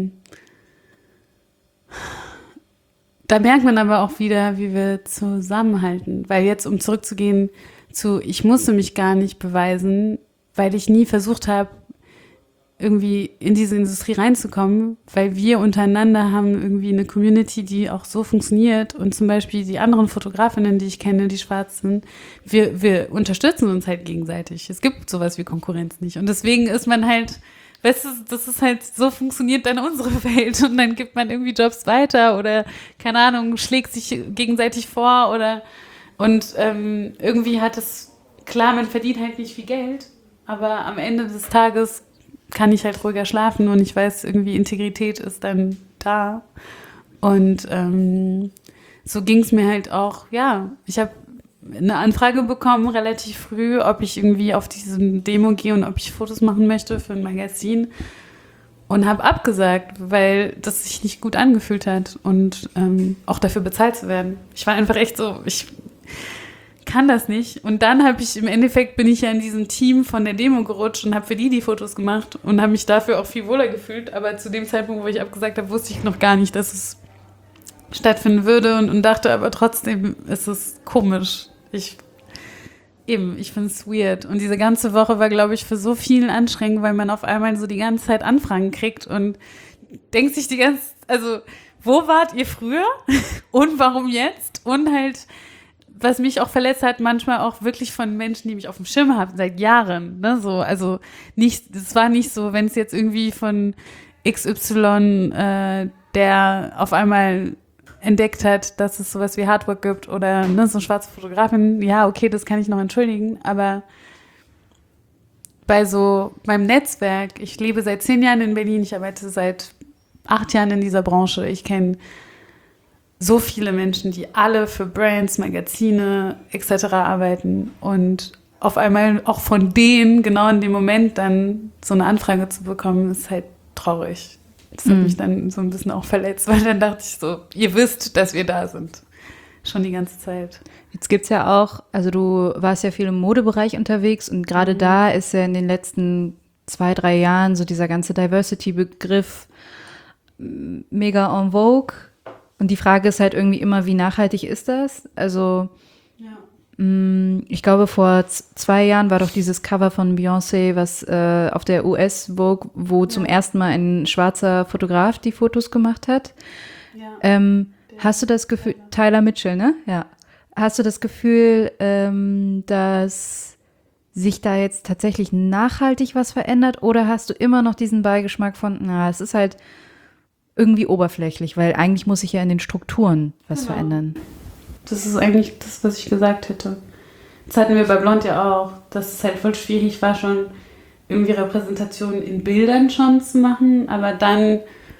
merkt man aber auch wieder, wie wir zusammenhalten. Weil jetzt, um zurückzugehen ich musste mich gar nicht beweisen, weil ich nie versucht habe, irgendwie in diese Industrie reinzukommen, weil wir untereinander haben irgendwie eine Community, die auch so funktioniert und zum Beispiel die anderen Fotografinnen, die ich kenne, die schwarz sind, wir unterstützen uns halt gegenseitig. Es gibt sowas wie Konkurrenz nicht und deswegen ist man halt, weißt du, das ist halt, so funktioniert dann unsere Welt und dann gibt man irgendwie Jobs weiter oder, keine Ahnung, schlägt sich gegenseitig vor und irgendwie hat es, klar, man verdient halt nicht viel Geld, aber am Ende des Tages kann ich halt ruhiger schlafen und ich weiß, irgendwie Integrität ist dann da. Und so ging es mir halt auch, ja, ich habe eine Anfrage bekommen relativ früh, ob ich irgendwie auf diese Demo gehe und ob ich Fotos machen möchte für ein Magazin und habe abgesagt, weil das sich nicht gut angefühlt hat und auch dafür bezahlt zu werden. Ich war einfach echt so, ich kann das nicht. Und dann bin ich ja in diesem Team von der Demo gerutscht und habe für die Fotos gemacht und habe mich dafür auch viel wohler gefühlt. Aber zu dem Zeitpunkt, wo ich abgesagt habe, wusste ich noch gar nicht, dass es stattfinden würde und dachte aber trotzdem, ist es komisch. Ich finde es weird. Und diese ganze Woche war, glaube ich, für so vielen anstrengend, weil man auf einmal so die ganze Zeit Anfragen kriegt und denkt sich also, wo wart ihr früher und warum jetzt? Und halt, was mich auch verletzt hat, manchmal auch wirklich von Menschen, die mich auf dem Schirm haben, seit Jahren. Ne? So, also es war nicht so, wenn es jetzt irgendwie von XY, der auf einmal entdeckt hat, dass es sowas wie Hardwork gibt oder ne, so eine schwarze Fotografin, ja, okay, das kann ich noch entschuldigen, aber beim Netzwerk, ich lebe seit 10 Jahren in Berlin, ich arbeite seit 8 Jahren in dieser Branche, ich kenne so viele Menschen, die alle für Brands, Magazine etc. arbeiten und auf einmal auch von denen genau in dem Moment dann so eine Anfrage zu bekommen, ist halt traurig. Das hat mich dann so ein bisschen auch verletzt, weil dann dachte ich so, ihr wisst, dass wir da sind. Schon die ganze Zeit. Jetzt gibt es ja auch, also du warst ja viel im Modebereich unterwegs und gerade da ist ja in den letzten 2-3 Jahren so dieser ganze Diversity-Begriff mega en vogue. Und die Frage ist halt irgendwie immer, wie nachhaltig ist das? Also ich glaube, vor 2 Jahren war doch dieses Cover von Beyoncé, was auf der US Vogue, wo zum ersten Mal ein schwarzer Fotograf die Fotos gemacht hat. Ja. Hast du das Gefühl, Tyler Mitchell, ne? Ja. Hast du das Gefühl, dass sich da jetzt tatsächlich nachhaltig was verändert oder hast du immer noch diesen Beigeschmack von, es ist halt irgendwie oberflächlich, weil eigentlich muss sich ja in den Strukturen was verändern. Das ist eigentlich das, was ich gesagt hätte. Das hatten wir bei Blond ja auch, dass es halt voll schwierig war, schon irgendwie Repräsentationen in Bildern schon zu machen, aber dann,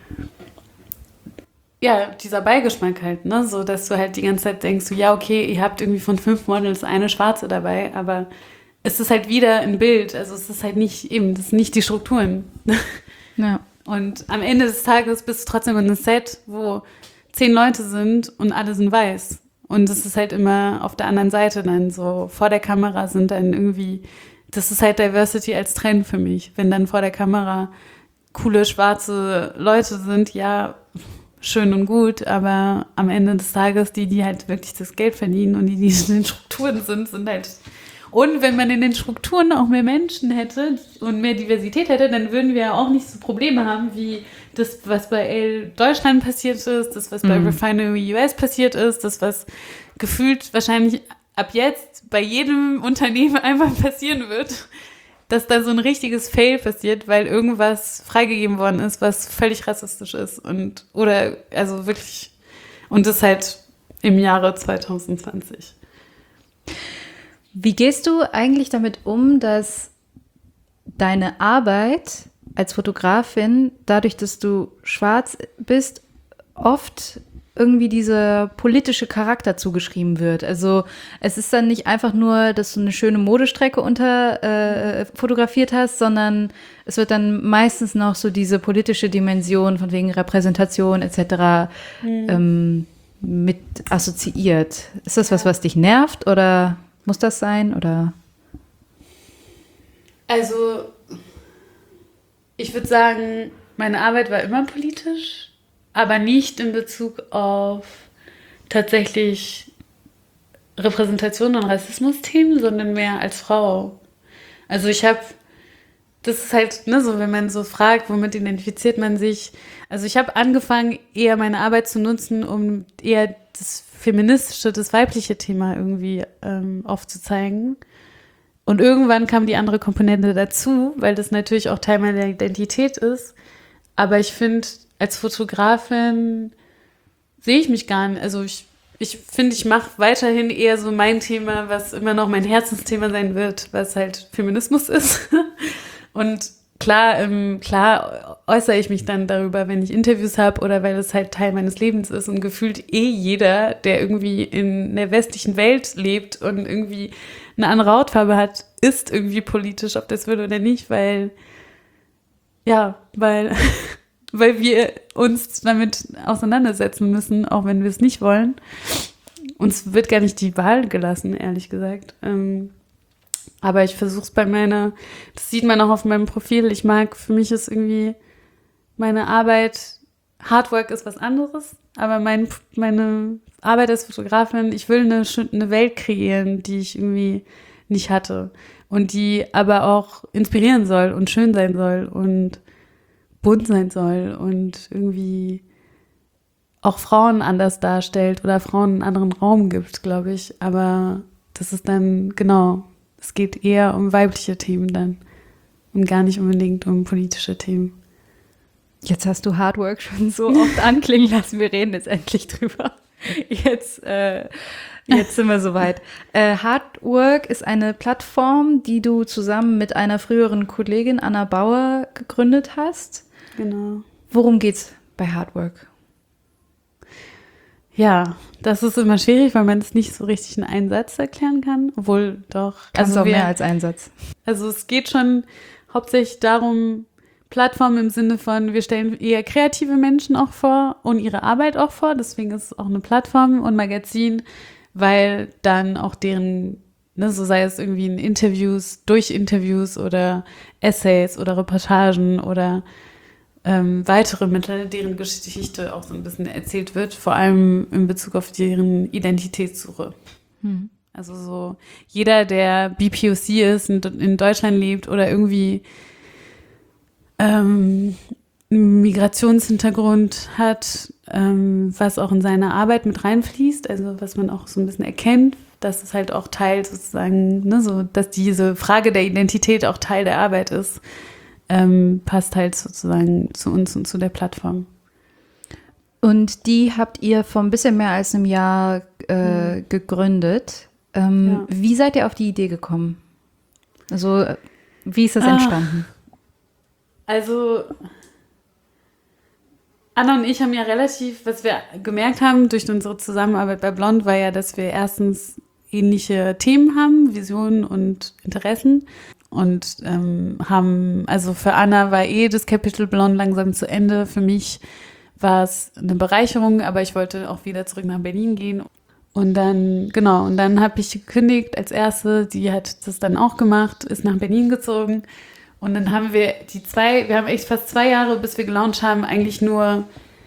ja, dieser Beigeschmack halt, ne, so, dass du halt die ganze Zeit denkst, so, ja, okay, ihr habt irgendwie von 5 Models eine Schwarze dabei, aber es ist halt wieder ein Bild, also es ist halt nicht, das sind nicht die Strukturen. Ja. Und am Ende des Tages bist du trotzdem in einem Set, wo 10 Leute sind und alle sind weiß. Und es ist halt immer auf der anderen Seite dann so, vor der Kamera sind dann irgendwie, das ist halt Diversity als Trend für mich. Wenn dann vor der Kamera coole schwarze Leute sind, ja, schön und gut, aber am Ende des Tages, die halt wirklich das Geld verdienen und die in den Strukturen sind halt. Und wenn man in den Strukturen auch mehr Menschen hätte und mehr Diversität hätte, dann würden wir ja auch nicht so Probleme haben, wie das, was bei Elle Deutschland passiert ist, das, was bei Refinery US passiert ist, das, was gefühlt wahrscheinlich ab jetzt bei jedem Unternehmen einfach passieren wird, dass da so ein richtiges Fail passiert, weil irgendwas freigegeben worden ist, was völlig rassistisch ist und das halt im Jahre 2020. Wie gehst du eigentlich damit um, dass deine Arbeit als Fotografin, dadurch, dass du schwarz bist, oft irgendwie dieser politische Charakter zugeschrieben wird? Also es ist dann nicht einfach nur, dass du eine schöne Modestrecke fotografiert hast, sondern es wird dann meistens noch so diese politische Dimension von wegen Repräsentation etc. Mit assoziiert. Ist das was dich nervt oder muss das sein? Oder? Also ich würde sagen, meine Arbeit war immer politisch, aber nicht in Bezug auf tatsächlich Repräsentation und Rassismusthemen, sondern mehr als Frau. Also das ist halt, ne, so, wenn man so fragt, womit identifiziert man sich. Also ich habe angefangen, eher meine Arbeit zu nutzen, um eher das feministische, das weibliche Thema irgendwie aufzuzeigen. Und irgendwann kam die andere Komponente dazu, weil das natürlich auch Teil meiner Identität ist. Aber ich finde, als Fotografin sehe ich mich gar nicht. Also ich finde, ich mache weiterhin eher so mein Thema, was immer noch mein Herzensthema sein wird, was halt Feminismus ist. Und klar äußere ich mich dann darüber, wenn ich Interviews habe oder weil es halt Teil meines Lebens ist und gefühlt jeder, der irgendwie in der westlichen Welt lebt und irgendwie eine andere Hautfarbe hat, ist irgendwie politisch, ob das will oder nicht, weil wir uns damit auseinandersetzen müssen, auch wenn wir es nicht wollen. Uns wird gar nicht die Wahl gelassen, ehrlich gesagt. Aber ich versuche es das sieht man auch auf meinem Profil, für mich ist irgendwie meine Arbeit, Hardwork ist was anderes, aber meine Arbeit als Fotografin, ich will eine Welt kreieren, die ich irgendwie nicht hatte und die aber auch inspirieren soll und schön sein soll und bunt sein soll und irgendwie auch Frauen anders darstellt oder Frauen einen anderen Raum gibt, glaube ich. Aber das ist dann, genau, es geht eher um weibliche Themen dann und gar nicht unbedingt um politische Themen. Jetzt hast du Hardwork schon so oft anklingen lassen, wir reden jetzt endlich drüber. Jetzt sind wir soweit. Hardwork ist eine Plattform, die du zusammen mit einer früheren Kollegin, Anna Bauer, gegründet hast. Genau. Worum geht's bei Hardwork? Ja, das ist immer schwierig, weil man es nicht so richtig in einen Satz erklären kann, obwohl doch. Kannst auch mehr als einen Satz. Also es geht schon hauptsächlich darum, Plattformen im Sinne von, wir stellen eher kreative Menschen auch vor und ihre Arbeit auch vor, deswegen ist es auch eine Plattform und Magazin, weil dann auch deren, so sei es irgendwie in durch Interviews oder Essays oder Reportagen oder weitere Mittel, deren Geschichte auch so ein bisschen erzählt wird, vor allem in Bezug auf deren Identitätssuche. Also so jeder, der BPOC ist und in Deutschland lebt oder irgendwie einen Migrationshintergrund hat, was auch in seine Arbeit mit reinfließt, also was man auch so ein bisschen erkennt, dass es halt auch Teil sozusagen, so dass diese Frage der Identität auch Teil der Arbeit ist. Passt halt sozusagen zu uns und zu der Plattform. Und die habt ihr vor ein bisschen mehr als einem Jahr gegründet. Wie seid ihr auf die Idee gekommen? Also, wie ist das entstanden? Also, Anna und ich haben ja was wir gemerkt haben durch unsere Zusammenarbeit bei Blond, war ja, dass wir erstens ähnliche Themen haben, Visionen und Interessen. Und also für Anna war das Kapitel Blond langsam zu Ende. Für mich war es eine Bereicherung, aber ich wollte auch wieder zurück nach Berlin gehen. Und dann habe ich gekündigt als Erste. Die hat das dann auch gemacht, ist nach Berlin gezogen. Und dann haben wir wir haben echt fast 2 Jahre, bis wir gelauncht haben, eigentlich nur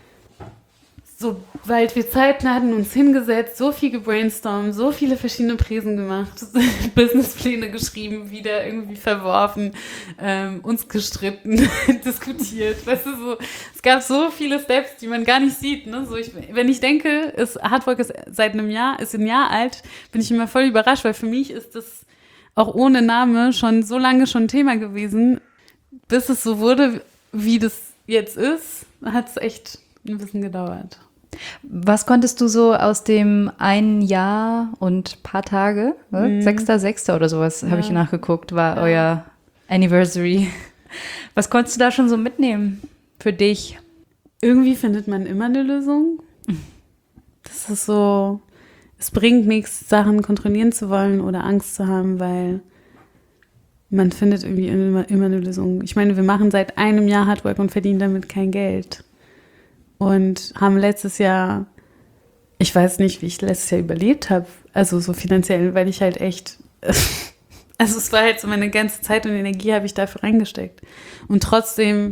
sobald wir Zeit hatten, uns hingesetzt, so viel gebrainstormt, so viele verschiedene Präsen gemacht, Businesspläne geschrieben, wieder irgendwie verworfen, uns gestritten, diskutiert. Weißt du, es gab so viele Steps, die man gar nicht sieht. Ne? Wenn ich denke, Hardwork ist seit einem Jahr, ist ein Jahr alt, bin ich immer voll überrascht, weil für mich ist das auch ohne Name schon so lange schon Thema gewesen, bis es so wurde, wie das jetzt ist, hat es echt ein bisschen gedauert. Was konntest du so aus dem einen Jahr und paar Tage, 6.6. oder sowas, habe ich nachgeguckt, war euer Anniversary. Was konntest du da schon so mitnehmen für dich? Irgendwie findet man immer eine Lösung. Das ist so, es bringt nichts, Sachen kontrollieren zu wollen oder Angst zu haben, weil man findet irgendwie immer eine Lösung. Ich meine, wir machen seit einem Jahr Hardwork und verdienen damit kein Geld. Und haben letztes Jahr, ich weiß nicht, wie ich letztes Jahr überlebt habe, also so finanziell, weil ich halt echt, also es war halt so meine ganze Zeit und Energie habe ich dafür reingesteckt. Und trotzdem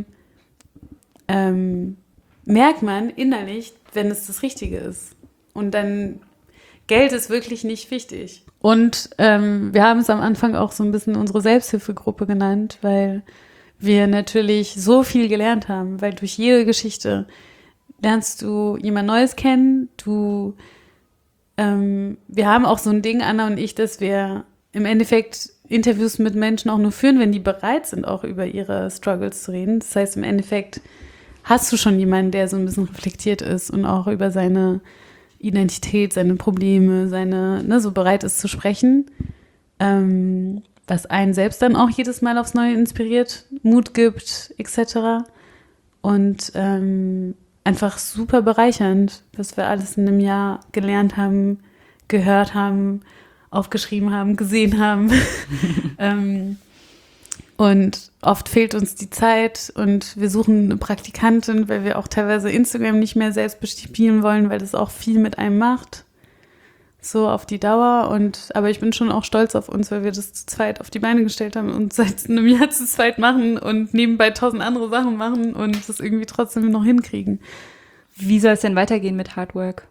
merkt man innerlich, wenn es das Richtige ist. Und dann, Geld ist wirklich nicht wichtig. Und wir haben es am Anfang auch so ein bisschen unsere Selbsthilfegruppe genannt, weil wir natürlich so viel gelernt haben, weil durch jede Geschichte lernst du jemand Neues kennen. Wir haben auch so ein Ding, Anna und ich, dass wir im Endeffekt Interviews mit Menschen auch nur führen, wenn die bereit sind, auch über ihre Struggles zu reden. Das heißt, im Endeffekt hast du schon jemanden, der so ein bisschen reflektiert ist und auch über seine Identität, seine Probleme, so bereit ist zu sprechen. was einen selbst dann auch jedes Mal aufs Neue inspiriert, Mut gibt, etc. Und einfach super bereichernd, was wir alles in einem Jahr gelernt haben, gehört haben, aufgeschrieben haben, gesehen haben. Und oft fehlt uns die Zeit und wir suchen eine Praktikantin, weil wir auch teilweise Instagram nicht mehr selbst bespielen wollen, weil das auch viel mit einem macht. So auf die Dauer. Aber ich bin schon auch stolz auf uns, weil wir das zu zweit auf die Beine gestellt haben und seit einem Jahr zu zweit machen und nebenbei 1000 andere Sachen machen und das irgendwie trotzdem noch hinkriegen. Wie soll es denn weitergehen mit Hard Work?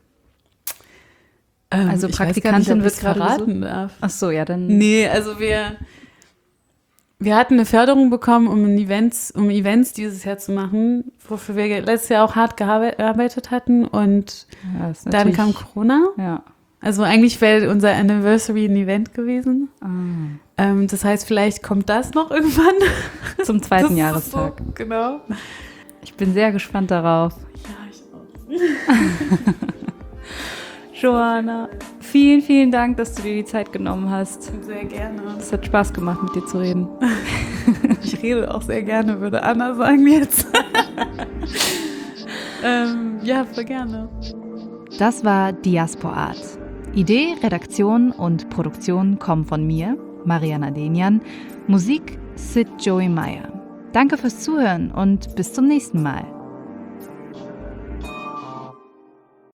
Also Praktikantin wird gerade verraten darf. Ach so, ja, dann. Nee, also wir hatten eine Förderung bekommen, um Events dieses Jahr zu machen, wofür wir letztes Jahr auch hart gearbeitet hatten und Ja, ist dann kam natürlich- Corona. Ja. Also eigentlich wäre unser Anniversary ein Event gewesen. Ah. Das heißt, vielleicht kommt das noch irgendwann. Zum Das zweiten ist Jahrestag. So, genau. Ich bin sehr gespannt darauf. Ja, ich auch. Joanna, vielen, vielen Dank, dass du dir die Zeit genommen hast. Sehr gerne. Es hat Spaß gemacht, mit dir zu reden. Ich rede auch sehr gerne, würde Anna sagen jetzt. Ja, voll gerne. Das war Diasporart. Idee, Redaktion und Produktion kommen von mir, Mariana Denian. Musik Sid Joey Meyer. Danke fürs Zuhören und bis zum nächsten Mal.